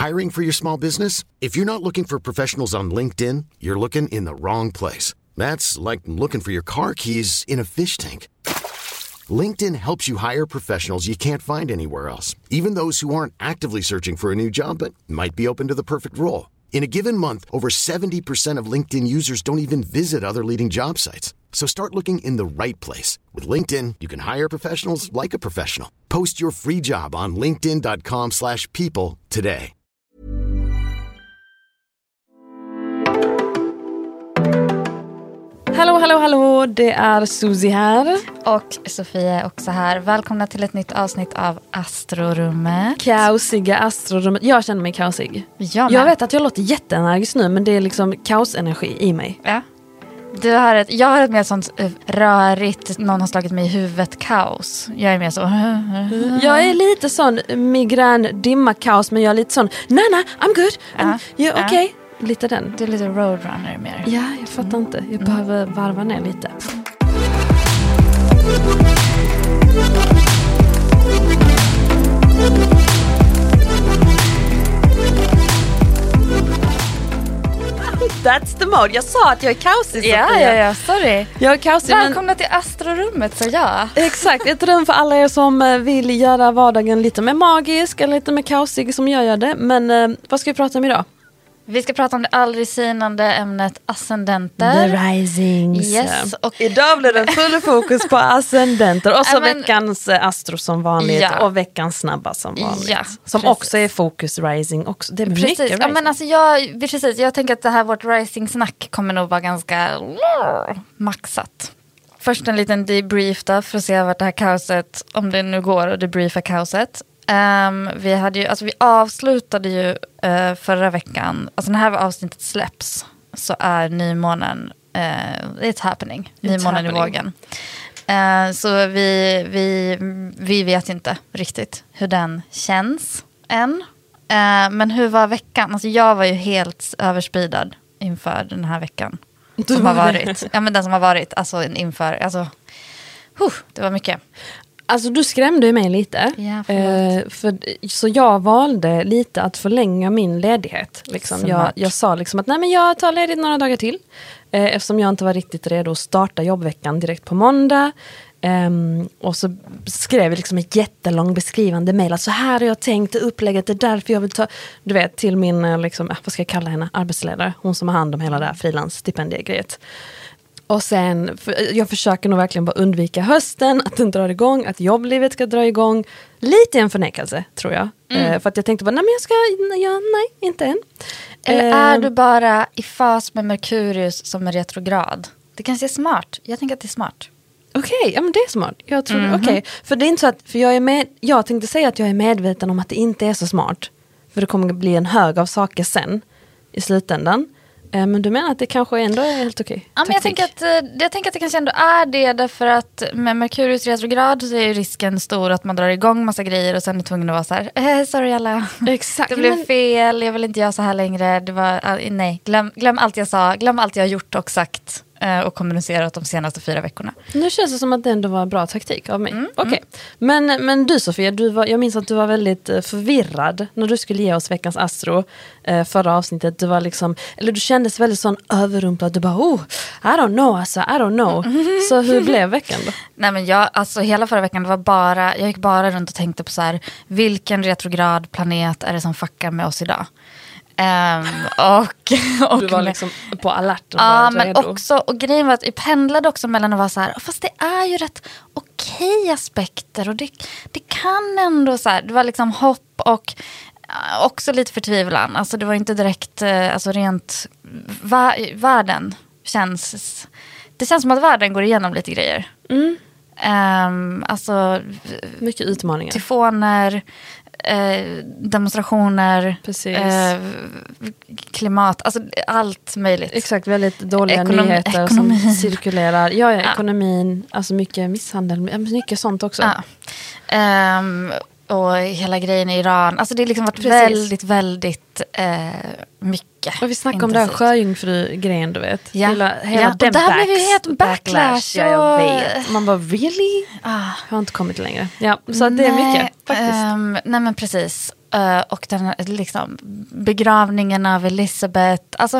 Hiring for your small business? If you're not looking for professionals on LinkedIn, you're looking in the wrong place. That's like looking for your car keys in a fish tank. LinkedIn helps you hire professionals you can't find anywhere else, even those who aren't actively searching for a new job but might be open to the perfect role. In a given month, over 70% of LinkedIn users don't even visit other leading job sites. So start looking in the right place. With LinkedIn, you can hire professionals like a professional. Post your free job on linkedin.com/people today. Hallå, det är Susie här. Och Sofia är också här. Välkomna till ett nytt avsnitt av Astrorummet. Kaosiga Astrorummet. Jag känner mig kaosig. Jag vet att jag låter jätteenergisk nu, men det är liksom kaosenergi i mig. Ja. Jag har ett mer sånt rörigt, någon har slagit mig i huvudet kaos. Jag är mer så. Jag är lite sån migrän, dimma kaos, men jag är lite sån, nej, I'm good. Okay. Lite den. Du är lite roadrunner mer. Ja, jag fattar inte. Jag behöver varva ner lite. That's the mode. Jag sa att jag är kaosig. Ja, sorry. Jag är kaosig. Välkomna till Astrorummet, så ja. Exakt, ett rum för alla er som vill göra vardagen lite mer magisk eller lite mer kaosig som jag gör det. Men vad ska vi prata om idag? Vi ska prata om det aldrig sinande ämnet ascendenter. The risings. Yes. Och idag blir det full fokus på ascendenter. Och så veckans astro som vanligt. Ja. Och veckans snabba som vanligt. Ja, som precis. Också är fokus rising. Också. Det är precis. Mycket rising. Ja, men alltså jag tänker att det här vårt rising-snack kommer nog vara ganska maxat. Först en liten debrief då, för att se vart det här kaoset, om det nu går att debriefa kaoset. Vi avslutade ju förra veckan, alltså när här avsnittet släpps så är nymånen it's happening, nymånen i vågen. Så vi vet inte riktigt hur den känns än. Men hur var veckan? Alltså jag var ju helt överspridad inför den här veckan som har varit. Ja, men den som har varit, alltså det var mycket. Alltså du skrämde ju mig lite. Ja, så jag valde lite att förlänga min ledighet. Liksom. Jag sa liksom att nej, men jag tar ledigt några dagar till. Eftersom jag inte var riktigt redo att starta jobbveckan direkt på måndag. Och så skrev jag liksom ett jättelång beskrivande mejl. Så här har jag tänkt upplägget, det är därför jag vill ta, du vet, till min, liksom, vad ska jag kalla henne, arbetsledare. Hon som har hand om hela det här frilansstipendiegrejet. Och sen, jag försöker nog verkligen bara undvika hösten, att den drar igång, att jobblivet ska dra igång. Lite en förnekelse, tror jag. För att jag tänkte bara, nej, inte än. Eller är du bara i fas med Merkurius som är retrograd? Det kanske är smart. Jag tänker att det är smart. Okej, ja men det är smart. Jag tror okej. För det är inte så att, för jag tänkte säga att jag är medveten om att det inte är så smart. För det kommer att bli en hög av saker sen, i slutändan. Men du menar att det kanske ändå är helt okej? Ja, men jag tänker att det kanske ändå är det, därför att med Merkurius retrograd så är risken stor att man drar igång massa grejer och sen är tvungen att vara så här, sorry alla. Exakt. Det blev fel, jag vill inte göra så här längre. Det var, nej, glöm allt jag sa, glöm allt jag har gjort och sagt och kommunicerat de senaste 4 veckorna. Nu känns det som att det ändå var en bra taktik av mig. Okej. Men du Sofia, jag minns att du var väldigt förvirrad när du skulle ge oss veckans astro förra avsnittet. Du var liksom, eller du kändes väldigt sån överrumplad. Du bara, I don't know. Så hur blev veckan då? Nej, men hela förra veckan, jag gick bara runt och tänkte på så här, vilken retrograd planet är det som fuckar med oss idag? Och du var liksom på alert. Ja, men också, och grejen var att jag pendlade också mellan att vara så här, fast det är ju rätt okej aspekter och det kan ändå så här, det var liksom hopp och också lite förtvivlan. Alltså det var inte direkt, alltså rent världen känns, det känns som att världen går igenom lite grejer. Alltså mycket utmaningar. Tyfoner, demonstrationer, klimat, alltså allt möjligt. Exakt, väldigt dåliga nyheter som cirkulerar. Ja, ekonomin, alltså mycket misshandel, mycket sånt också. Och hela grejen i Iran. Alltså det har liksom varit väldigt, väldigt mycket. Och vi snackade om det här sjöjungfru-grejen, du vet. Ja. Hela och där blev ju helt backlash. Ja, jag vet. Man bara, really? Jag har inte kommit längre. Ja, så det är mycket faktiskt. Nej, men precis. och den liksom begravningen av Elizabeth. Alltså,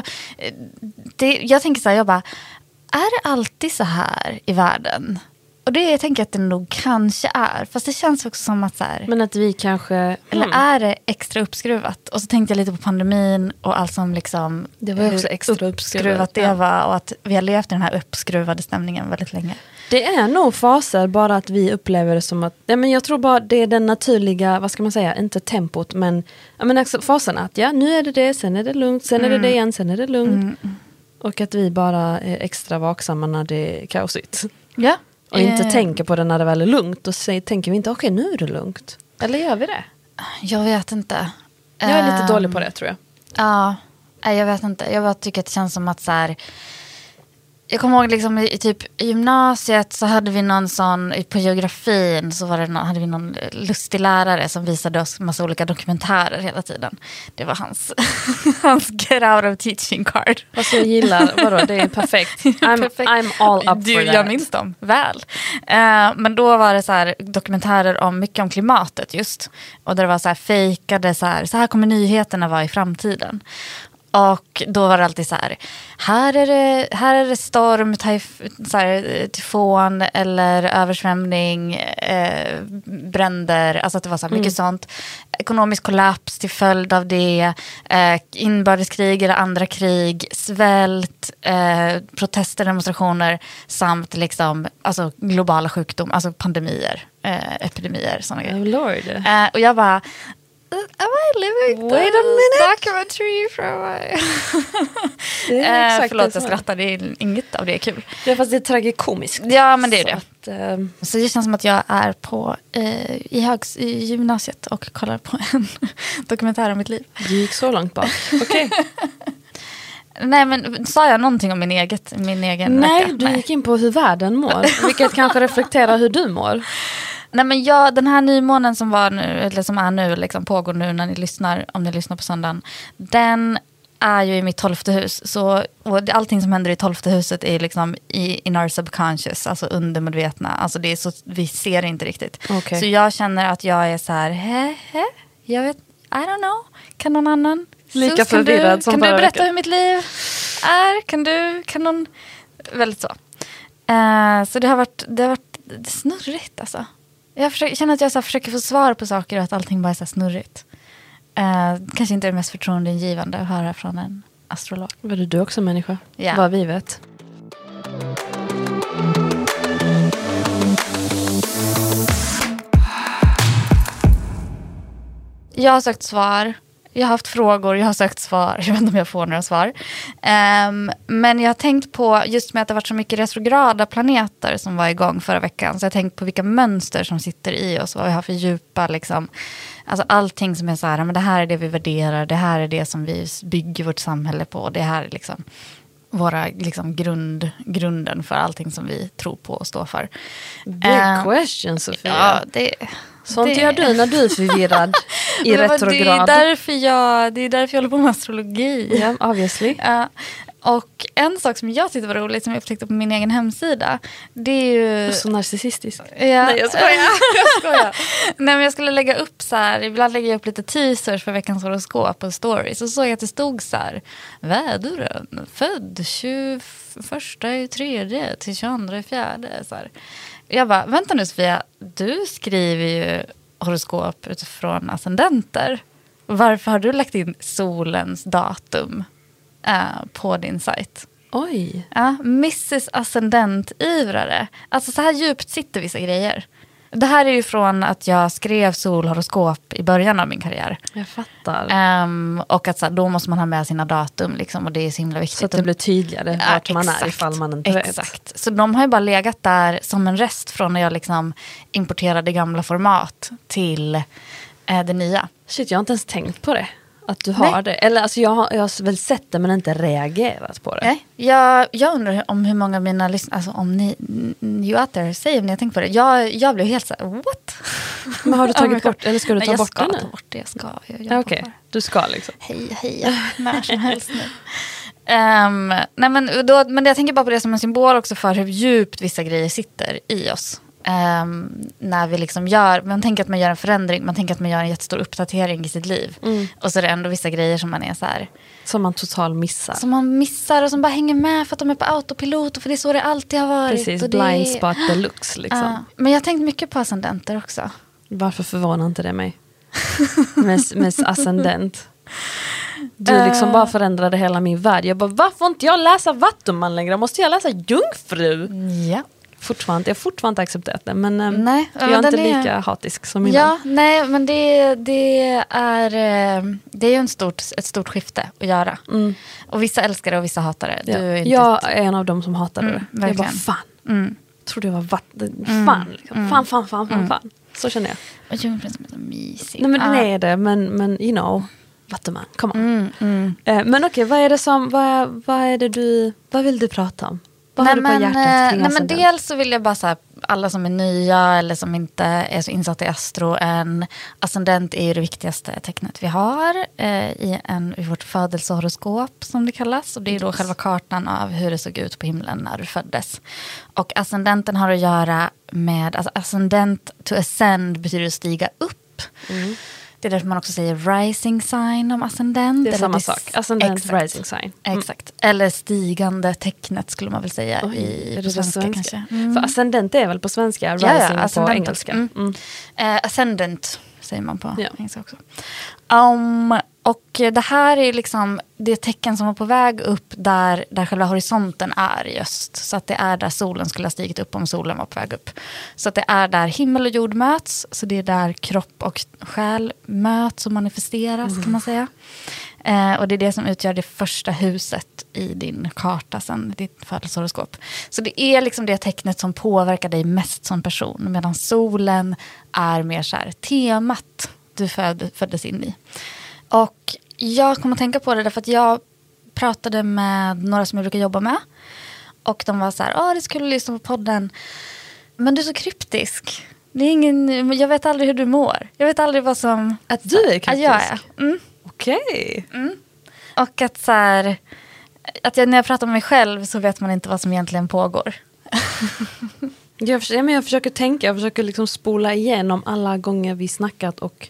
jag tänker så här, jag bara, är det alltid så här i världen? Och det jag tänker att det nog kanske är. Fast det känns också som att så här, men att vi kanske... Eller är det extra uppskruvat? Och så tänkte jag lite på pandemin och allt som liksom... Det var också extra uppskruvat. Det var, och att vi har levt i den här uppskruvade stämningen väldigt länge. Det är nog faser, bara att vi upplever det som att... Ja, men jag tror bara det är den naturliga, vad ska man säga, inte tempot, men också faserna. Att nu är det, sen är det lugnt, sen är det igen, sen är det lugnt. Och att vi bara är extra vaksamma när det är kaosigt. Ja. Och inte tänker på det när det väl är lugnt. Och tänker vi inte, okej, nu är det lugnt. Eller gör vi det? Jag vet inte. Jag är lite dålig på det, tror jag. Ja, jag vet inte. Jag bara tycker att det känns som att så här... Jag kommer ihåg liksom i gymnasiet så hade vi någon sån, på geografin så hade vi någon lustig lärare som visade oss massa olika dokumentärer hela tiden. Det var hans get out of teaching card. Alltså jag gillar, vadå, det är perfekt. I'm all up for that. Jag minns dem väl. Men då var det så här dokumentärer mycket om klimatet just. Och där det var så här fejkade så här kommer nyheterna vara i framtiden. Och då var det alltid så här är det storm, tyfon eller översvämning, bränder, alltså att det var så här mycket sånt. Ekonomisk kollaps till följd av det, inbördeskrig eller andra krig, svält, protester, demonstrationer samt liksom, alltså globala sjukdom, alltså pandemier, epidemier, sådana grejer. Oh Lord. Och jag bara... Am I living Wait a minute. documentary from Det är exakt förlåt, det jag skrattar. Det är inget av det är kul. Ja, fast det är tragikomiskt. Ja, men det är det. Så det känns som att jag är på i gymnasiet och kollar på en dokumentär om mitt liv. Du gick så långt bak. Okej. Nej, men sa jag någonting om min egen Nej, vecka? du gick in på hur världen mår. Vilket kanske reflekterar hur du mår. Nej, men den här nymånen som var nu, eller som är nu, liksom pågår nu när ni lyssnar, om ni lyssnar på söndagen, den är ju i mitt 12:e hus. Så, och allting som händer i 12:e huset är liksom in our subconscious, alltså undermedvetna. Alltså det är så, vi ser det inte riktigt. Okay. Så jag känner att jag är så här, jag vet, I don't know, kan någon annan? Lika förvirrad som Kan du berätta veckan. hur mitt liv är? Kan någon, väldigt så. Så det har varit snurrigt alltså. Jag känner att jag försöker få svar på saker och att allting bara är så snurrigt. Kanske inte är det mest förtroendeingivande att höra från en astrolog. Var du också människa? Ja. Vad vi vet. Jag har sökt svar. Jag har haft frågor, jag har sökt svar. Jag vet inte om jag får några svar. Men jag har tänkt på, just med att det har varit så mycket retrograda planeter som var igång förra veckan. Så jag har tänkt på vilka mönster som sitter i oss. Vad vi har för djupa, liksom. Alltså allting som är så här, men det här är det vi värderar. Det här är det som vi bygger vårt samhälle på. Det här är liksom våra liksom grunden för allting som vi tror på och står för. Big question, Sofia. Ja, sånt gör du när du är förvirrad i retrograd. Det är därför jag håller på med astrologi. Ja, obviously. Och en sak som jag tyckte var roligt som jag upptäckte på min egen hemsida, det är ju... Så narcissistisk. Ja. Nej, jag skojar. Nej, men jag skulle lägga upp så här, ibland lägger jag upp lite teasers för veckans horoskop på stories. Och så såg jag att det stod så här, väduren, född 21/3 till 22/4. Så här. Jag bara, vänta nu Sofia, du skriver ju horoskop utifrån ascendenter. Varför har du lagt in solens datum på din sajt? Oj. Ja, Mrs. Ascendent-ivrare. Alltså så här djupt sitter vissa grejer. Det här är ju från att jag skrev solhoroskop i början av min karriär. Jag fattar. Och att så här, då måste man ha med sina datum liksom, och det är så himla viktigt. Så att det blir tydligare vart man är ifall man inte vet. Exakt. Så de har ju bara legat där som en rest från när jag liksom importerade gamla format till det nya. Shit, jag har inte ens tänkt på det. Att du har det. Eller alltså jag har väl sett det men inte reagerat på det. Nej. Jag undrar om hur många av mina lyssnare, alltså om ni out there, säg om ni har tänkt på det. Jag blev helt så här, what? Men har du tagit bort, eller ska du ta bort det nu? Jag ska ta bort det, jag ska. Okej, du ska liksom. Hej, när som helst nu. Nej, men jag tänker bara på det som en symbol också för hur djupt vissa grejer sitter i oss. när vi liksom gör, man tänker att man gör en förändring, man tänker att man gör en jättestor uppdatering i sitt liv. Och så är det ändå vissa grejer som man är så här, som man totalt missar. Som man missar och som bara hänger med för att de är på autopilot och för det är så det alltid har varit. Precis, och blind spot deluxe liksom. Men jag har tänkt mycket på ascendenter också. Varför förvånar inte det mig? med ascendent. Du liksom bara förändrade hela min värld. Jag bara, varför får inte jag läsa Vattuman längre? Måste jag läsa Jungfru? Ja. Jag har fortfarande inte accepterat det. Men nej, jag är inte lika hatisk som innan. Ja, nej, men det är ju ett stort skifte att göra. Och vissa älskar det och vissa hatar det. Ja. Du är inte jag är en av dem som hatar det. Jag bara, fan. Trodde jag var fan, liksom. Fan. Så känner jag. Och Jungfrun som är så mysig. Nej, men den är det. Men you know, Vattuman, come on. Men okej, vad vill du prata om? Vad har du på hjärtat kring men dels så vill jag bara säga alla som är nya eller som inte är så insatta i astro, en ascendent är ju det viktigaste tecknet vi har i vårt födelsehoroskop som det kallas. Och det är då själva kartan av hur det såg ut på himlen när du föddes. Och ascendenten har att göra med, alltså ascendent to ascend betyder att stiga upp. Det är därför man också säger rising sign om ascendent. Det är samma sak. Ascendent, rising sign. Exakt. Eller stigande tecknet skulle man väl säga på svenska kanske. För ascendent är väl på svenska, rising på engelska. Ascendant säger man på engelska också. Och det här är liksom det tecken som var på väg upp där själva horisonten är just. Så att det är där solen skulle ha stigit upp om solen var på väg upp. Så att det är där himmel och jord möts. Så det är där kropp och själ möts och manifesteras kan man säga. Och det är det som utgör det första huset i din karta sen, ditt födelsehoroskop. Så det är liksom det tecknet som påverkar dig mest som person. Medan solen är mer så här temat du föddes in i. Och jag kommer att tänka på det därför att jag pratade med några som jag brukar jobba med. Och de var så här, det skulle lyssna på podden. Men du är så kryptisk. Det är jag vet aldrig hur du mår. Jag vet aldrig vad som... Att du är kryptisk? Att jag är. Okej. Och att så här, när jag pratar med mig själv så vet man inte vad som egentligen pågår. Jag försöker tänka, jag försöker liksom spola igenom alla gånger vi snackat och...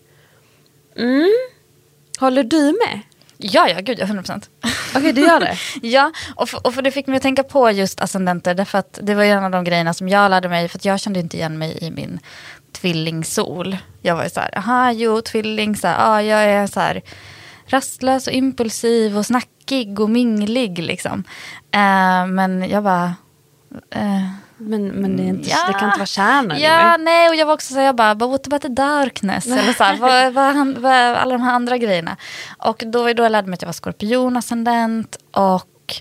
Håller du med? Ja, gud, 100%. Okej, du gör det? Ja, och för det fick mig att tänka på just ascendenter. Därför att det var en av de grejerna som jag lärde mig. För att jag kände inte igen mig i min tvillingsol. Jag var ju så här, tvilling. Så här, jag är så här rastlös och impulsiv och snackig och minglig liksom. Men jag bara... Men det, är inte, det kan inte vara kärnan. Ja, nej, och jag var också så här, what about the darkness? Eller så här, vad alla de här andra grejerna. Och då jag lärde mig att jag var skorpion-ascendent. Och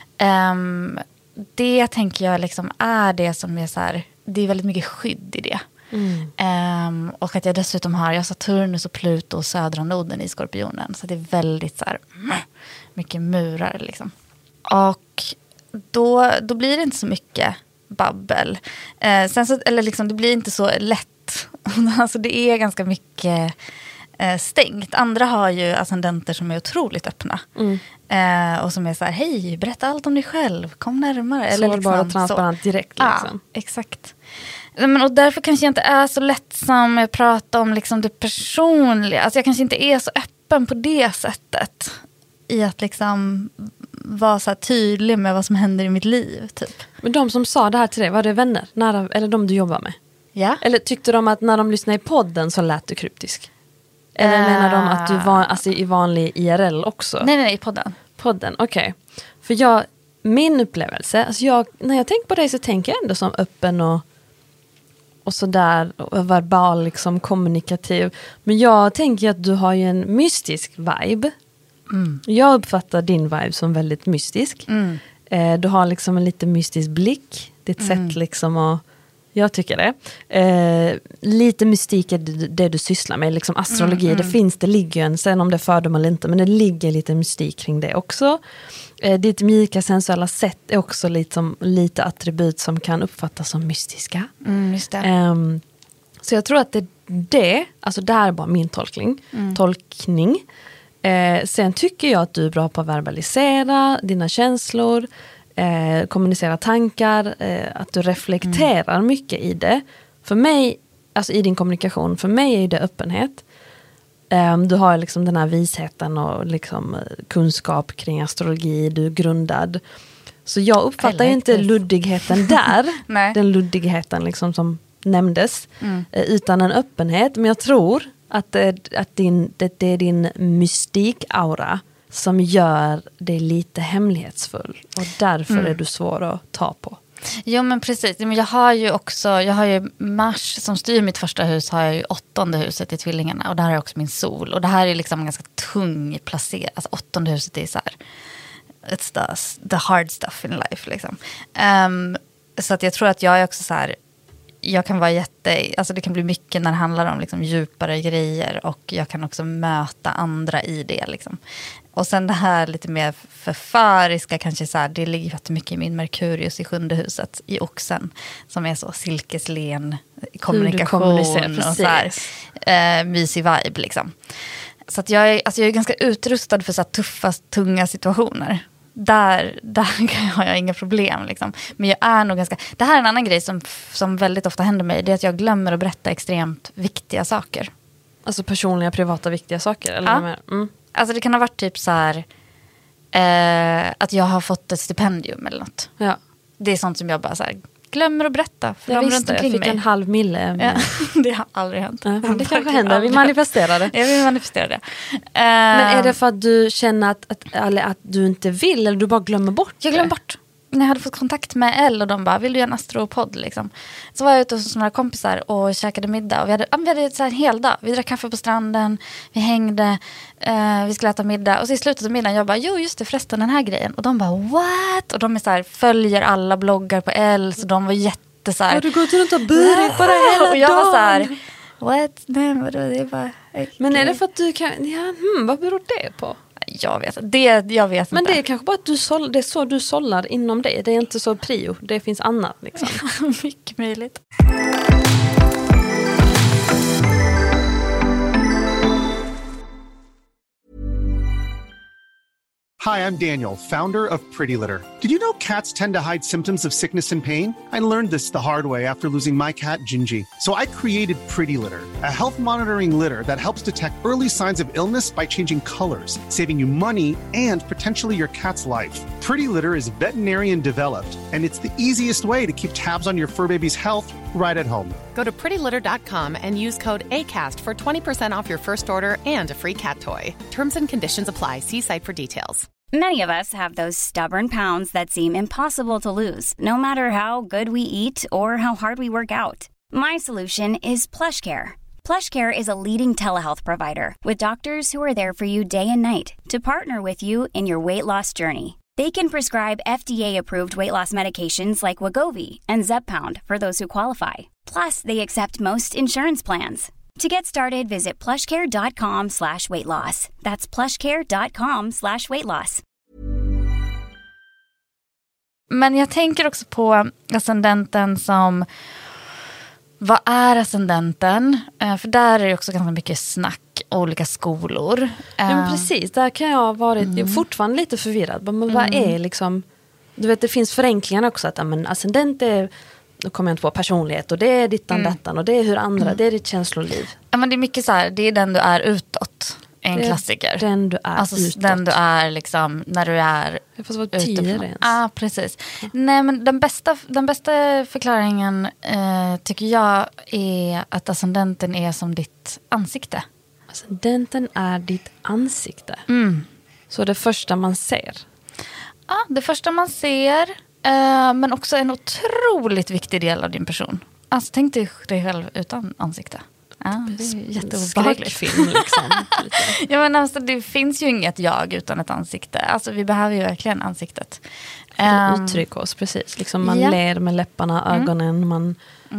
det tänker jag liksom är det som är så här, det är väldigt mycket skydd i det. Och att jag dessutom har Saturnus och Pluto och södra noden i skorpionen. Så det är väldigt så här, mycket murar liksom. Och då blir det inte så mycket babbel. Sen så, eller liksom, det blir inte så lätt. Alltså det är ganska mycket stängt. Andra har ju ascendenter som är otroligt öppna. Och som är så här, hej, berätta allt om dig själv. Kom närmare. Eller liksom, bara transparent så. Direkt. Liksom. Ja, exakt. Och därför kanske jag inte är så lättsam att prata om liksom det personliga. Alltså jag kanske inte är så öppen på det sättet. I att liksom vara så här tydlig med vad som händer i mitt liv typ. Men de som sa det här till dig, var det vänner? Nära, eller de du jobbar med? Ja. Eller tyckte de att när de lyssnade i podden så lät du kryptisk? Eller menar de att du var alltså, i vanlig IRL också? Nej, i podden. Podden, okej. För min upplevelse, alltså när jag tänker på dig så tänker jag ändå som öppen och sådär, och verbal liksom kommunikativ. Men jag tänker att du har ju en mystisk vibe. Jag uppfattar din vibe som väldigt mystisk. Du har liksom en lite mystisk blick. Ditt sätt liksom och jag tycker det. Lite mystik är det du sysslar med. Liksom astrologi, det ligger ju en, sen om det är fördom eller inte, men det ligger lite mystik kring det också. Ditt mjuka sensuella sätt är också lite attribut som kan uppfattas som mystiska. Just det. Så jag tror att det alltså det här är bara min tolkning. Sen tycker jag att du är bra på att verbalisera dina känslor, kommunicera tankar, att du reflekterar mycket i det. För mig, alltså i din kommunikation, för mig är det öppenhet. Du har liksom den här visheten och liksom kunskap kring astrologi, du är grundad. Så jag uppfattar ju inte luddigheten där, den luddigheten liksom som nämndes, utan en öppenhet. Men jag tror att det är din mystik-aura som gör det lite hemlighetsfull. Och därför är du svår att ta på. Jo men precis, jag har ju Mars som styr mitt första hus, har jag ju 8:e huset i tvillingarna och där har jag också min sol. Och det här är liksom en ganska tung placering, alltså 8:e huset är så här, it's the hard stuff in life liksom. Så att jag tror att jag är också så här, jag kan vara alltså det kan bli mycket när det handlar om liksom djupare grejer och jag kan också möta andra i det liksom. Och sen det här lite mer förföriska kanske så här, det ligger jättemycket i min Merkurius i 7:e huset i Oxen som är så silkeslen kommunikation och så här, mysig vibe liksom. Så att jag är ganska utrustad för så här tuffa, tunga situationer. Där har jag inga problem liksom. Men jag är nog ganska... Det här är en annan grej som väldigt ofta händer mig. Det är att jag glömmer att berätta extremt viktiga saker. Alltså personliga, privata, viktiga saker? Eller ja. Alltså det kan ha varit typ så här... att jag har fått ett stipendium eller något. Ja. Det är sånt som jag bara så här, glömmer att berätta för jag de runt omkring mig. Jag fick 1/2 mille. Ja, det har aldrig hänt. Ja, det kanske händer, vi manifesterar det. Ja, vi manifesterar det. Men är det för att du känner att du inte vill eller du bara glömmer bort det? Jag glömmer bort. När jag hade fått kontakt med Elle och de bara, vill du göra en astropodd liksom. Så var jag ute hos några kompisar och käkade middag. Och vi hade så här en hel dag. Vi drack kaffe på stranden, vi hängde, vi skulle äta middag. Och så i slutet av middagen jag bara, jo just det förresten den här grejen. Och de bara, what? Och de är så här, följer alla bloggar på Elle. Så de var jätte så här. Har du gått runt och burit på det hela dagen? Och jag var så här, what? Nej, vadå? Det är bara... Okay. Men är det för att du kan... Ja, vad beror det på? Jag vet Men inte. det är kanske bara att det är så du sållar inom det. Det är inte så prio. Det finns annat liksom. Mycket möjligt. Hi, I'm Daniel, founder of Pretty Litter. Did you know cats tend to hide symptoms of sickness and pain? I learned this the hard way after losing my cat, Gingy. So I created Pretty Litter, a health monitoring litter that helps detect early signs of illness by changing colors, saving you money and potentially your cat's life. Pretty Litter is veterinarian developed, and it's the easiest way to keep tabs on your fur baby's health right at home. Go to prettylitter.com and use code ACAST for 20% off your first order and a free cat toy. Terms and conditions apply. See site for details. Many of us have those stubborn pounds that seem impossible to lose, no matter how good we eat or how hard we work out. My solution is PlushCare. PlushCare is a leading telehealth provider with doctors who are there for you day and night to partner with you in your weight loss journey. They can prescribe FDA-approved weight loss medications like Wegovy and Zepbound for those who qualify. Plus, they accept most insurance plans. To get started, visit plushcare.com/weightloss. That's plushcare.com/weightloss. Men jag tänker också på ascendenten som... Vad är ascendenten? För där är det också ganska mycket snack, olika skolor. Ja men precis, där kan jag ha varit fortfarande lite förvirrad. Men vad är liksom... Du vet, det finns förenklingar också. Att men ascendent är... Då kommer jag inte på personlighet och det är dittan dattan och det är hur andra, det är ditt känsloliv. Ja men det är mycket så här, det är den du är utåt. En klassiker. Den du är alltså, utåt. Den du är liksom när du är utifrån. Ja, precis. Ja. Nej men den bästa förklaringen tycker jag är att ascendenten är som ditt ansikte. Ascendenten är ditt ansikte. Så det första man ser. Ja, det första man ser. Men också en otroligt viktig del av din person. Alltså tänk dig själv utan ansikte. Ja, det är jätteobehagligt. Skräckfilm liksom. Ja men alltså det finns ju inget jag utan ett ansikte. Alltså vi behöver ju verkligen ansiktet. Uttryck oss precis. Liksom man ler med läpparna, ögonen, man...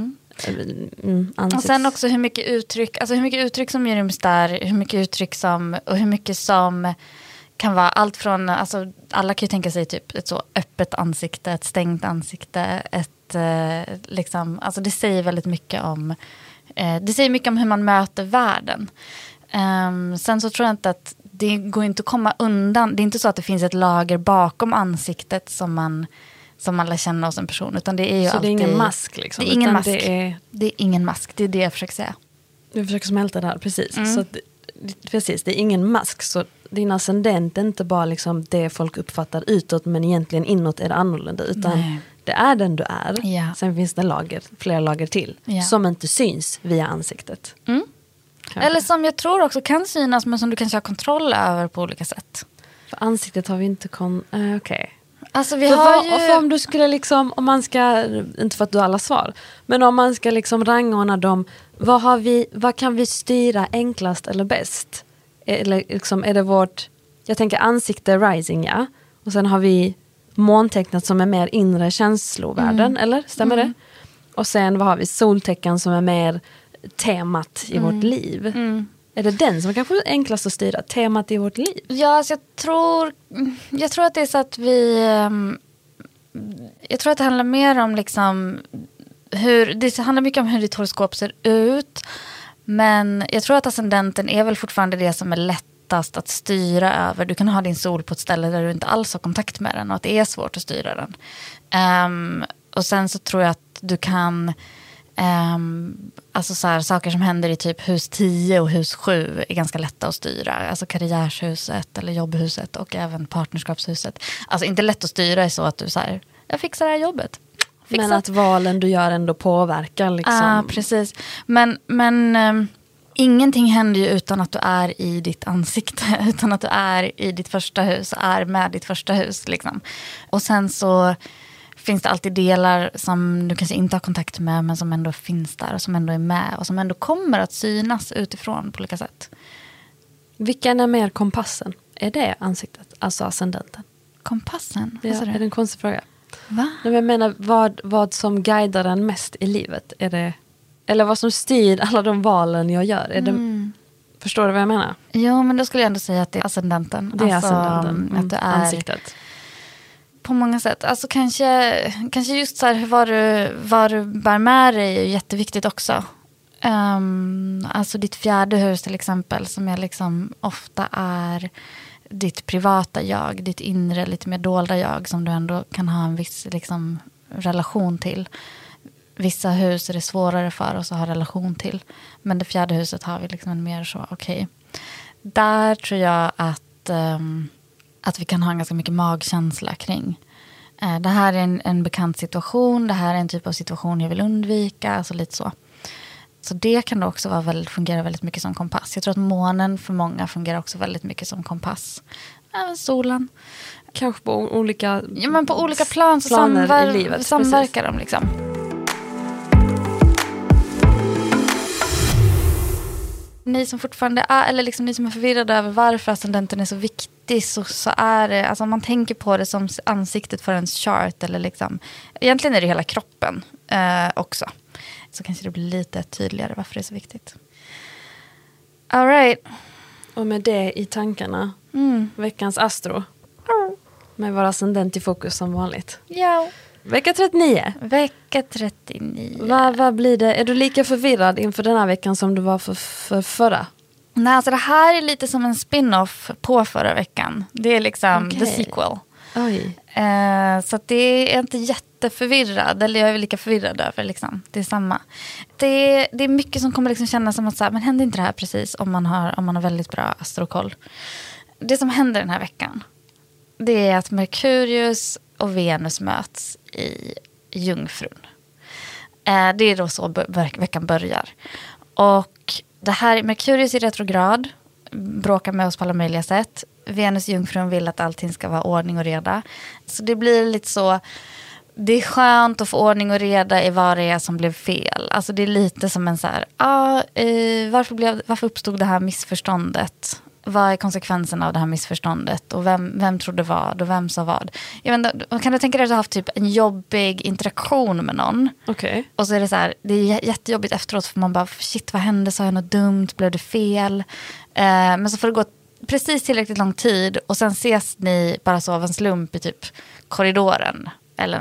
Och sen också hur mycket uttryck som ryms där, hur mycket uttryck som och hur mycket som kan vara allt från, alltså alla kan ju tänka sig typ ett så öppet ansikte, ett stängt ansikte, ett liksom, alltså det säger väldigt mycket om hur man möter världen. Sen så tror jag inte att det går inte att komma undan, det är inte så att det finns ett lager bakom ansiktet som man som man lär känna hos en person. Utan det är ju så alltid, det är ingen mask liksom? Det är ingen mask. Det är ingen mask, det är det jag försöker säga. Du försöker smälta det här, precis. Så precis, det är ingen mask. Så din ascendent är inte bara liksom det folk uppfattar utåt, men egentligen inåt är det annorlunda. Utan det är den du är. Ja. Sen finns det flera lager till. Ja. Som inte syns via ansiktet. Eller som jag tror också kan synas, men som du kanske har kontroll över på olika sätt. För ansiktet har vi inte okej. Alltså vi har ju... För om du skulle liksom, om man ska, inte för att du har alla svar, men om man ska liksom rangordna dem, vad kan vi styra enklast eller bäst? Eller liksom, är det vårt, jag tänker ansikte rising, ja. Och sen har vi måntecknet som är mer inre känslovärlden, eller? Stämmer det? Och sen vad har vi? Soltecken som är mer temat i vårt liv. Är det den som kanske är enklast att styra? Temat i vårt liv? Ja, alltså jag tror att det är så att vi... Jag tror att det handlar mer om liksom det handlar mycket om hur ditt horoskop ser ut. Men jag tror att ascendenten är väl fortfarande det som är lättast att styra över. Du kan ha din sol på ett ställe där du inte alls har kontakt med den och att det är svårt att styra den. Och sen så tror jag att du kan... alltså så här, saker som händer i typ hus 10 och hus 7 är ganska lätta att styra. Alltså karriärshuset eller jobbhuset och även partnerskapshuset. Alltså inte lätt att styra är så att du så här, jag fixar det här jobbet. Men att valen du gör ändå påverkar liksom. Ja, precis. Men ingenting händer ju utan att du är i ditt ansikte. Utan att du är i ditt första hus, är med ditt första hus liksom. Och sen så finns det alltid delar som du kanske inte har kontakt med, men som ändå finns där och som ändå är med och som ändå kommer att synas utifrån på olika sätt. Vilken är mer kompassen? Är det ansiktet? Alltså ascendenten? Kompassen? Ja, är det en konstig fråga? Va? Jag menar, vad som guidar en mest i livet? Är det, eller vad som styr alla de valen jag gör? Är det, förstår du vad jag menar? Ja, men då skulle jag ändå säga att det är ascendenten. Det är alltså, ascendenten. Att du är ansiktet. På många sätt. Alltså kanske just så här, vad du bär med dig är jätteviktigt också. Alltså ditt fjärde hus till exempel, som är liksom ofta är ditt privata jag, ditt inre, lite mer dolda jag, som du ändå kan ha en viss liksom relation till. Vissa hus är det svårare för oss att ha relation till, men det fjärde huset har vi liksom en mer så, okej. Där tror jag att vi kan ha en ganska mycket magkänsla kring. Det här är en bekant situation, det här är en typ av situation jag vill undvika, alltså lite så. Så det kan då också fungera väldigt mycket som kompass. Jag tror att månen för många fungerar också väldigt mycket som kompass. Även solen. Kanske på olika... Ja, men på olika plan så i livet, samverkar de liksom. Ni som fortfarande är, eller liksom ni som är förvirrade över varför ascendenten är så viktig, så är det, alltså om man tänker på det som ansiktet för ens chart, eller liksom, egentligen är det hela kroppen också. Så kanske det blir lite tydligare varför det är så viktigt. All right. Och med det i tankarna, veckans astro. Med vår ascendent i fokus som vanligt. Ja. Vecka 39. Vecka 39. Vad blir det? Är du lika förvirrad inför den här veckan som du var för förra? Nej, alltså det här är lite som en spin-off på förra veckan. Det är liksom the sequel. Oj. Så att det är inte jätteförvirrad. Eller jag är väl lika förvirrad över liksom. Det är samma. Det är mycket som kommer liksom kännas som att så här, men händer inte det här precis om man har väldigt bra astrokoll. Det som händer den här veckan, det är att Merkurius och Venus möts i Jungfrun. Det är då så veckan börjar. Och det här, Merkurius i retrograd, bråkar med oss på alla möjliga sätt. Venus i Jungfrun vill att allting ska vara ordning och reda. Så det blir lite så, det är skönt att få ordning och reda i vad det är som blev fel. Alltså det är lite som en så här, varför uppstod det här missförståndet? Vad är konsekvenserna av det här missförståndet? Och vem trodde vad och vem sa vad? Jag vet inte, kan du tänka dig att du har haft typ en jobbig interaktion med någon? Okay. Och så är det så här, det är jättejobbigt efteråt, för man bara, shit, vad hände? Sa jag något dumt? Blev det fel? Men så får det gå precis tillräckligt lång tid och sen ses ni bara så av en slump i typ korridoren eller något.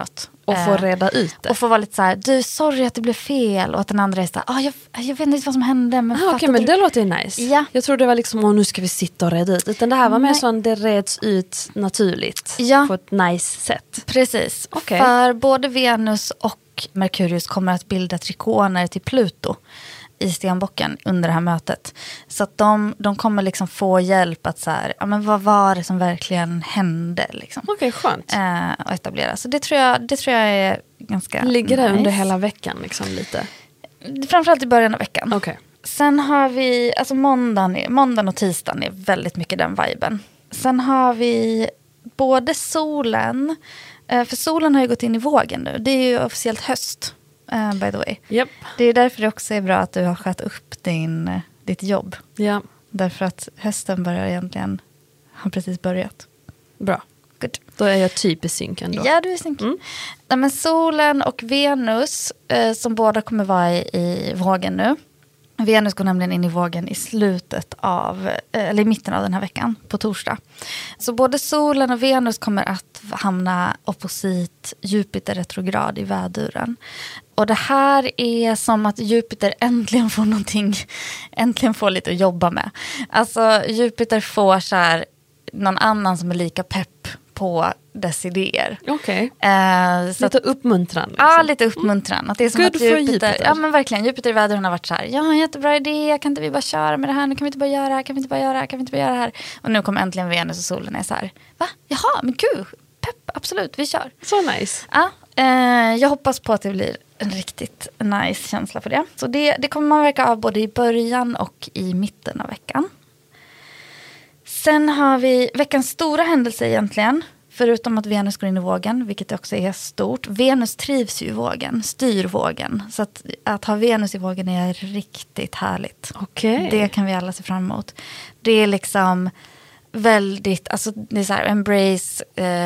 Och få reda ut det. Och få vara lite så här, du, sorry att det blev fel. Och att den andra är så här, jag vet inte vad som hände. Men Okej, men det låter ju nice. Ja. Jag tror det var liksom, nu ska vi sitta och reda ut. Utan det här var mer sån, det reds ut naturligt. På ett nice sätt. Precis. Okay. För både Venus och Merkurius kommer att bilda trikoner till Pluto i stenbocken under det här mötet. Så att de kommer liksom få hjälp att så här, ja, men vad var det som verkligen hände liksom. Okej, skönt. Och etablera. Så det tror jag är ganska ligger det nice. under hela veckan liksom lite? Framförallt i början av veckan. Okej. Sen har vi, alltså måndagen och tisdagen är väldigt mycket den viben. Sen har vi både solen, för solen har ju gått in i vågen nu. Det är ju officiellt höst. By the way. Yep. Det är därför det också är bra att du har skött upp ditt jobb. Ja. Därför att hösten har precis börjat. Bra. Good. Då är jag typ i synk ändå. Ja, du är i synk. Nej, men solen och Venus som båda kommer vara i vågen nu. Venus går nämligen in i vågen i slutet eller i mitten av den här veckan, på torsdag. Så både solen och Venus kommer att hamna opposit Jupiter retrograd i väduren. Och det här är som att Jupiter äntligen får lite att jobba med. Alltså Jupiter får så här någon annan som är lika pepp på dess idéer. Okej. Lite uppmuntran. Liksom. Ja, lite uppmuntran. Att det är som Good att Jupiter. Ja, men verkligen. Jupiter i vädren har varit så här, ja, en jättebra idé, kan inte vi bara köra med det här? Nu kan vi inte bara göra, kan vi inte bara göra det här? Och nu kommer äntligen Venus och solen är så här, va? Jaha, men gud, pepp, absolut, vi kör. Så nice. Ja, jag hoppas på att det blir en riktigt nice känsla för det. Så det kommer man verka av både i början och i mitten av veckan. Sen har vi veckans stora händelse egentligen. Förutom att Venus går in i vågen, vilket också är stort. Venus trivs ju i vågen, styr vågen. Så att ha Venus i vågen är riktigt härligt. Okej. Det kan vi alla se fram emot. Det är liksom väldigt, alltså det är så här, embrace,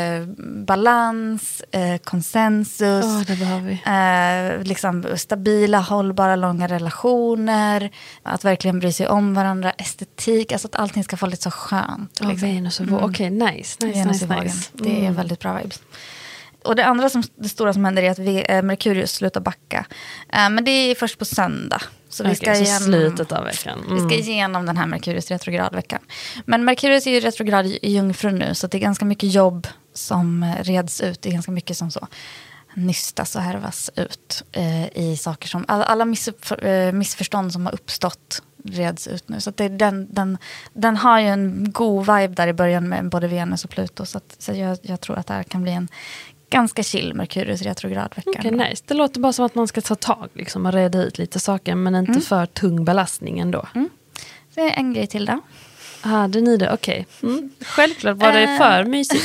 balans, konsensus. Det behöver vi. Liksom stabila, hållbara, långa relationer. Att verkligen bry sig om varandra, estetik. Alltså att allting ska få lite så skönt. Liksom. Venus och vågen. Okej, nice. Det är väldigt bra vibes. Och det andra det stora som händer är att Merkurius slutar backa. Men det är först på söndag. Så vi ska igenom slutet av veckan. Vi ska igenom den här Merkurius retrogradveckan. Men Merkurius är ju retrograd i Jungfrun nu. Så det är ganska mycket jobb som reds ut. Det är ganska mycket som så nystas och härvas ut i saker som alla missförstånd som har uppstått reds ut nu. Så att det är den har ju en god vibe där i början med både Venus och Pluto. Så jag tror att det här kan bli en ganska chill Merkurius retrogradveckan. Okej, nice. Det låter bara som att man ska ta tag liksom, och reda ut lite saker, men inte för tung belastning ändå. Det är en grej till då. Hade ni det? Okej. Självklart var det för mysigt.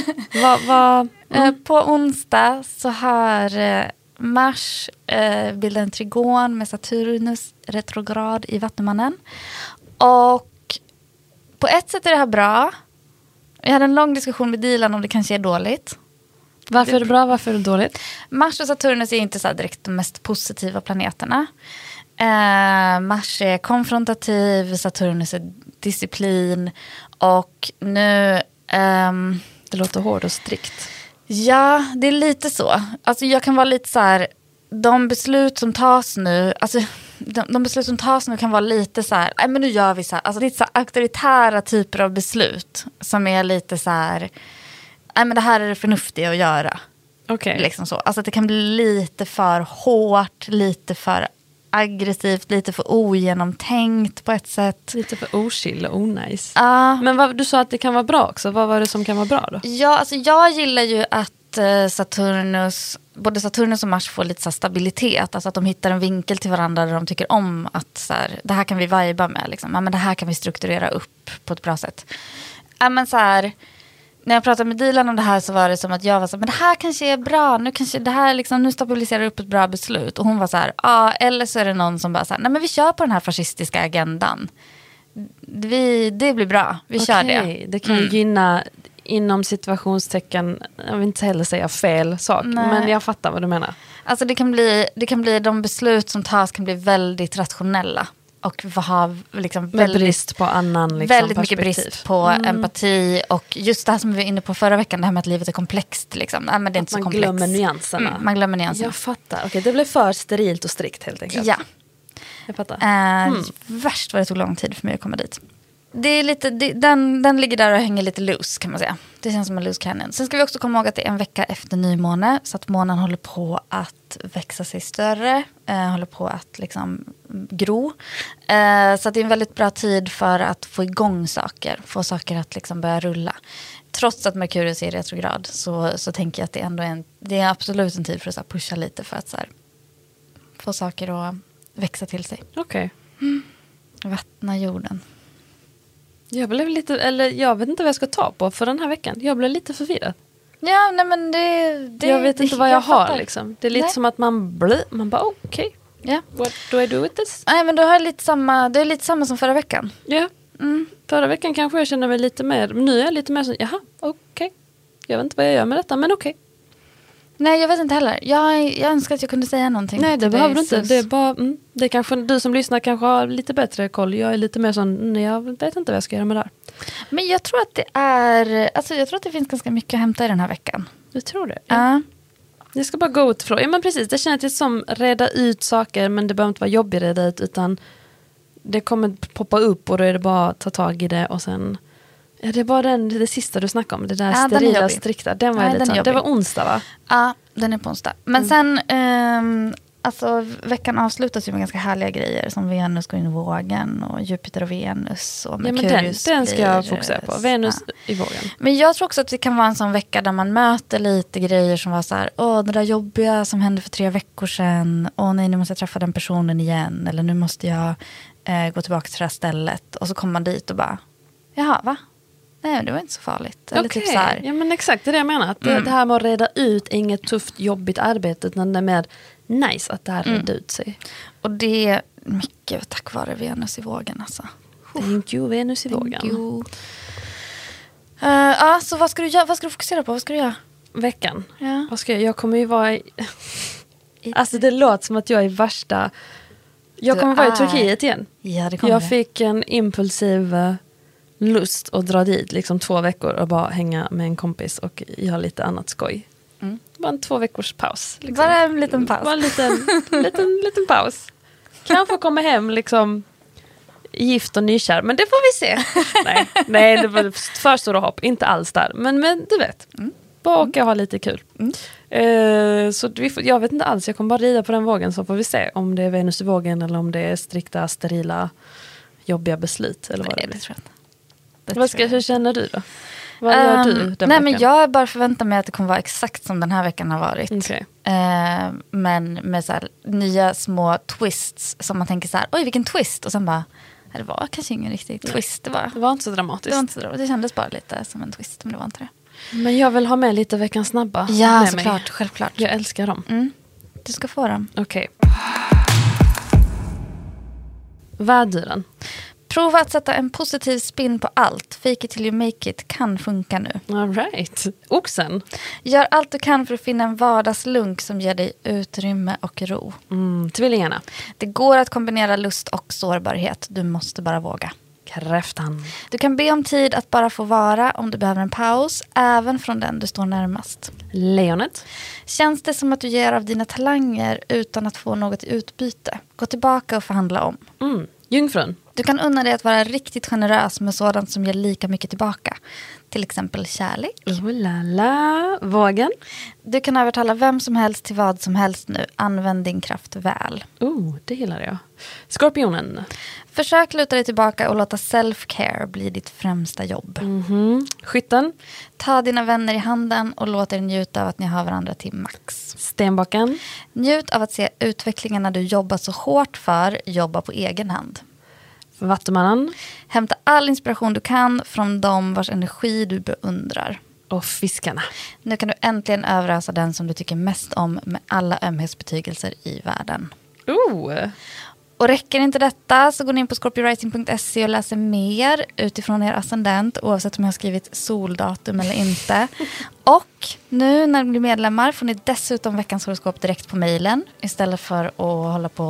På onsdag så har Mars bildat en trigon med Saturnus retrograd i Vattumannen. Och på ett sätt är det här bra. Jag hade en lång diskussion med Dilan om det kanske är dåligt. Varför är det bra? Varför är det dåligt? Mars och Saturnus är inte så direkt de mest positiva planeterna. Mars är konfrontativ, Saturnus är disciplin. Och nu... det låter hårt och strikt. Ja, det är lite så. Alltså jag kan vara lite så här... De beslut som tas nu... Alltså, de beslut som tas nu kan vara lite så här... Nej, men nu gör vi så här. Alltså lite så här auktoritära typer av beslut. Som är lite så här... Nej, men det här är det förnuftiga att göra. Okej. Liksom så. Alltså att det kan bli lite för hårt, lite för aggressivt, lite för ogenomtänkt på ett sätt. Lite för ochill och onajs. Men du sa att det kan vara bra också. Vad var det som kan vara bra då? Ja, alltså jag gillar ju att både Saturnus och Mars får lite så här stabilitet. Alltså att de hittar en vinkel till varandra där de tycker om att så här, det här kan vi viba med. Liksom. Ja, men det här kan vi strukturera upp på ett bra sätt. Ja, men så här... När jag pratade med Dilan om det här så var det som att jag var så här, men det här kanske är bra, nu stabiliserar upp ett bra beslut. Och hon var så här, eller så är det någon som bara så här, nej men vi kör på den här fascistiska agendan. Det blir bra, vi kör det. Det kan ju gynna inom situationstecken, jag vill inte heller säga fel sak, men jag fattar vad du menar. Alltså det kan bli de beslut som tas kan bli väldigt rationella. och ha liksom med brist på annan liksom, väldigt mycket brist på empati och just det här som vi var inne på förra veckan, det här med att livet är komplext liksom. Nej, men det är inte så komplext. Man glömmer nyanserna. Man glömmer nyanserna. Jag fattar. Okej, det blev för sterilt och strikt helt enkelt. Ja. Jag fattar. Värst vad det tog lång tid för mig att komma dit. Det är lite, den ligger där och hänger lite loose kan man säga. Det känns som en loose cannon. Sen ska vi också komma ihåg att det är en vecka efter nymåne. Så att månen håller på att växa sig större. Håller på att liksom gro. Så att det är en väldigt bra tid för att få igång saker. Få saker att liksom börja rulla. Trots att Merkurius är i retrograd så tänker jag att det ändå det är absolut en tid för att så här, pusha lite. För att så här, få saker att växa till sig. Okej. Vattna jorden. Jag blev lite, eller jag vet inte vad jag ska ta på för den här veckan. Jag blev lite förvirrad. Ja, nej men jag vet inte vad jag har fattar. liksom. Det är lite som att man bara okej. Ja. What do I do with this? Nej, men du har lite samma som förra veckan. Ja. Förra veckan kanske jag kände mig lite mer, nu är jag lite mer så, jaha, okej. Jag vet inte vad jag gör med detta, men okej. Nej, jag vet inte heller. Jag önskar att jag kunde säga någonting. Nej, det behöver du inte. Det är bara, det är kanske, du som lyssnar kanske har lite bättre koll. Jag är lite mer sån, jag vet inte vad jag ska göra med det här. Men jag tror att jag tror att det finns ganska mycket att hämta i den här veckan. Du tror det? Ja. Jag ska bara gå ut från. Ja, men precis. Det känns som reda ut saker, men det behöver inte vara jobbigt reda ut, utan det kommer poppa upp och då är det bara att ta tag i det och sen. Ja, det är bara det sista du snackade om. Det där sterila, strikta. Den var lite sån. Det var onsdag, va? Ja, den är på onsdag. Men sen, alltså veckan avslutas ju med ganska härliga grejer. Som Venus går in i vågen och Jupiter och Venus och Merkurius. Den ska jag fokusera på. Venus i vågen. Men jag tror också att det kan vara en sån vecka där man möter lite grejer som var så här, det där jobbiga som hände för 3 veckor sedan. Nej, nu måste jag träffa den personen igen. Eller nu måste jag gå tillbaka till det här stället. Och så kommer man dit och bara, jaha, va? Nej, det var inte så farligt. Eller typ så här. Ja, men exakt, det är det jag menar. Att det här med att reda ut inget tufft, jobbigt arbete, utan det är mer nice att det här reda ut sig. Och det är mycket tack vare Venus i vågen, alltså. Thank you, Venus i vågen. Så vad ska du göra? Vad ska du fokusera på? Vad ska du göra? Veckan? Ja. Vad ska jag kommer ju vara alltså det låter som att jag är värsta. Jag kommer vara i Turkiet igen. Ja, det kommer jag fick en impulsiv lust att dra dit liksom 2 veckor och bara hänga med en kompis och göra lite annat skoj. Bara en 2 veckors paus. Liksom. Bara en liten paus. Bara en liten paus. Kanske komma hem liksom gift och nykär, men det får vi se. Nej, det var för stora hopp. Inte alls där. Men du vet. Bara åka och ha lite kul. Så jag vet inte alls. Jag kommer bara rida på den vågen, så får vi se om det är Venus i vågen eller om det är strikta, sterila, jobbiga beslut. Eller vad det blir. Det tror jag inte. Hur känner du då? Vad gör du den veckan? Men jag bara förväntar mig att det kommer vara exakt som den här veckan har varit. Okay. Men med så här, nya små twists som man tänker så här, oj vilken twist. Och sen bara, det var kanske ingen riktig twist. Det var inte så dramatiskt. Det kändes bara lite som en twist, men det var inte det. Men jag vill ha med lite Veckans snabba. Ja, såklart, självklart. Jag älskar dem. Du ska få dem. Okej. Väduren. Prova att sätta en positiv spin på allt. Fake it till you make it kan funka nu. All right. Oxen. Gör allt du kan för att finna en vardagslunk som ger dig utrymme och ro. Tvillingarna. Det går att kombinera lust och sårbarhet. Du måste bara våga. Kräftan. Du kan be om tid att bara få vara om du behöver en paus, även från den du står närmast. Lejonet. Känns det som att du ger av dina talanger utan att få något i utbyte? Gå tillbaka och förhandla om. Jungfrun. Du kan unna dig att vara riktigt generös med sådant som ger lika mycket tillbaka. Till exempel kärlek. Vågen. Du kan övertala vem som helst till vad som helst nu. Använd din kraft väl. Det gillar jag. Skorpionen. Försök luta dig tillbaka och låta self-care bli ditt främsta jobb. Skytten. Ta dina vänner i handen och låt er njuta av att ni har varandra till max. Stenbocken. Njut av att se utvecklingarna du jobbar så hårt för. Jobba på egen hand. Vattumannen. Hämta all inspiration du kan från dem vars energi du beundrar. Och fiskarna. Nu kan du äntligen överösa den som du tycker mest om med alla ömhetsbetygelser i världen. Och räcker inte detta så går ni in på scorpiorising.se och läser mer utifrån er ascendent, oavsett om jag har skrivit soldatum eller inte. Och nu när ni blir medlemmar får ni dessutom veckans horoskop direkt på mejlen istället för att hålla på och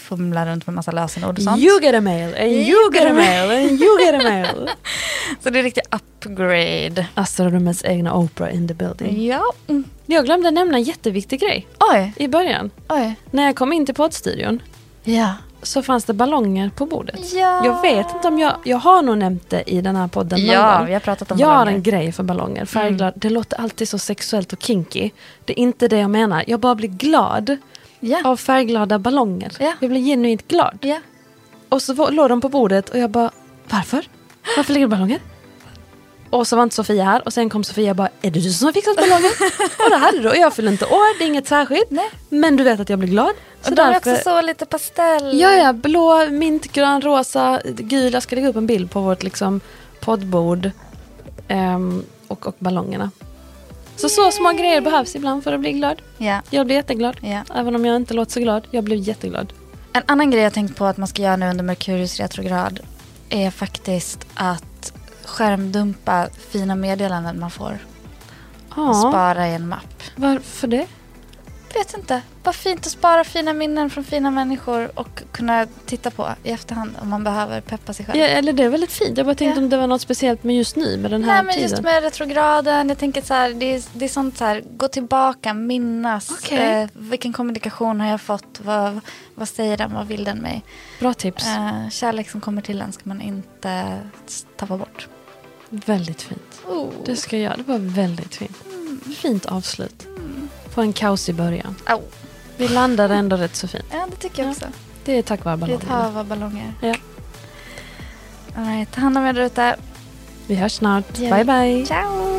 fumla runt med massa lösenord och sånt. You get a mail, and you get a mail, and you get a mail. Så det är riktigt upgrade. Astronomers egna Oprah in the building. Ja. Jag glömde nämna en jätteviktig grej. Oj. I början. Oj. När jag kom in till poddstudion. Ja. Så fanns det ballonger på bordet. Ja. Jag vet inte om jag har nog nämnt det i den här podden. Ja, vi har pratat om jag ballonger. har en grej för ballonger. Färgglad. Det låter alltid så sexuellt och kinky. Det är inte det jag menar. Jag bara blir glad av färgglada ballonger. Ja. Jag blir genuint glad. Ja. Och så låg de på bordet och jag bara, varför? Varför ligger det ballonger? Och så var inte Sofia här. Och sen kom Sofia och bara, är det du som har fixat ballonger? Och det hade du. Och jag fyller inte år, det är inget särskilt. Nej. Men du vet att jag blir glad. Så och de är därför... också så lite pastell. Ja, blå, mintgrön, rosa, gul. Jag ska lägga upp en bild på vårt liksom, poddbord. Och ballongerna. Så små grejer behövs ibland för att bli glad. Ja. Jag blir jätteglad. Ja. Även om jag inte låter så glad. Jag blir jätteglad. En annan grej jag tänkt på att man ska göra nu under Merkurius retrograd är faktiskt att skärmdumpa fina meddelanden man får. Och spara i en mapp. Varför det? Vet inte. Bara fint att spara fina minnen från fina människor och kunna titta på i efterhand om man behöver peppa sig själv. Ja, eller det är väldigt fint. Jag bara tänkte om det var något speciellt med just nu med den här men tiden. Just med retrograden. Jag tänker så här, det är sånt så här, gå tillbaka, minnas. Okay. Vilken kommunikation har jag fått? Vad säger den? Vad vill den mig? Bra tips. Kärlek som kommer till en ska man inte tappa bort. Väldigt fint. Det ska jag göra. Det var väldigt fint. Fint avslut. På en kaosig början. Vi landade ändå rätt så fint. Ja, det tycker jag också. Det är tack vare ballonger. Det är ett hav av ballonger. Ja. All right, ta hand om er där ute. Vi hörs snart. Ja. Bye bye. Ciao.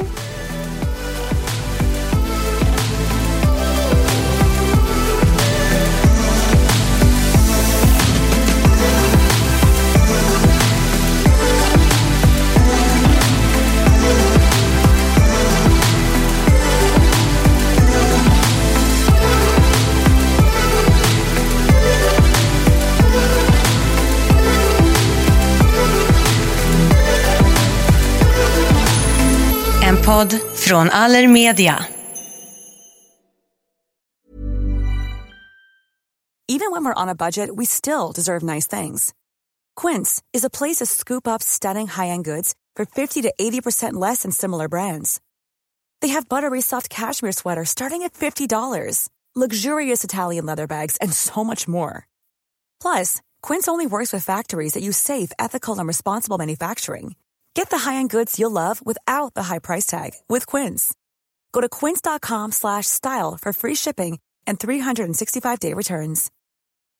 En podd från Allermedia. Even when we're on a budget, we still deserve nice things. Quince is a place to scoop up stunning high-end goods for 50 to 80% less than similar brands. They have buttery soft cashmere sweaters starting at $50, luxurious Italian leather bags, and so much more. Plus, Quince only works with factories that use safe, ethical, and responsible manufacturing. Get the high-end goods you'll love without the high price tag with Quince. Go to quince.com/style for free shipping and 365-day returns.